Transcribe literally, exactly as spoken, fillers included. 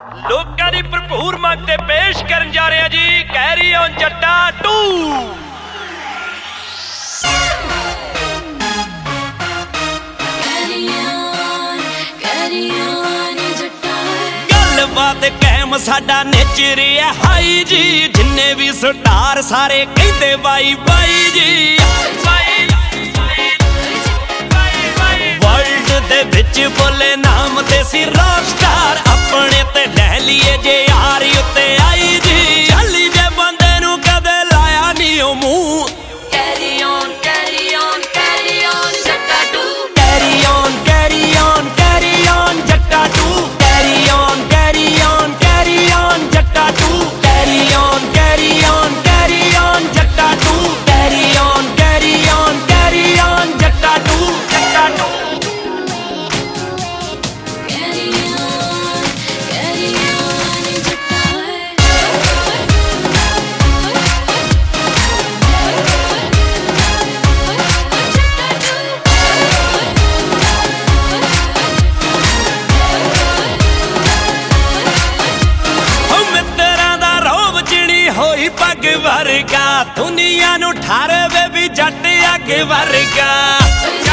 ਲੋਕਾਂ ਦੀ ਭਰਪੂਰ ਮੰਗ ਤੇ ਪੇਸ਼ ਕਰਨ ਜਾ ਰਿਹਾ ਜੀ ਕੈਰੀ ਔਨ ਜੱਟਾ ਟੂ। ਗੱਲਬਾਤ ਕਾਇਮ ਸਾਡਾ ਨੇਚਰ ਹੈ ਹਾਈ ਜੀ, ਜਿੰਨੇ ਵੀ ਸਟਾਰ ਸਾਰੇ ਕਹਿੰਦੇ ਬਾਈ ਬਾਈ ਜੀ। ਵਰਲਡ ਦੇ ਵਿੱਚ ਬੋਲੇ ਨਾਮ ਤੇ ਸੀ ਰੌਕ ਸਟਾਰ, ਆਪਣੇ ਤੇ ਲੈ ਲਈਏ ਜੇ ਯਾਰ ਉੱਤੇ ਆਈ ਜੀ। ਚੱਲੀ ਜੇ ਬੰਦੇ ਨੂੰ ਕਦੇ ਲਾਇਆ ਨਹੀਂ ਉਹ ਮੂੰਹ, carry on carry on carry on Jatta two, carry on carry on carry on Jatta two, carry on carry on carry on Jatta two, carry on carry on carry on Jatta two, carry on carry on carry on Jatta two, Jatta two. ਹੋਈ ਪੱਗ ਵਰਗਾ ਦੁਨੀਆ ਨੂੰ ਠਾਰਵੇ ਵੀ ਜੱਟ ਅੱਗ ਵਰਗਾ।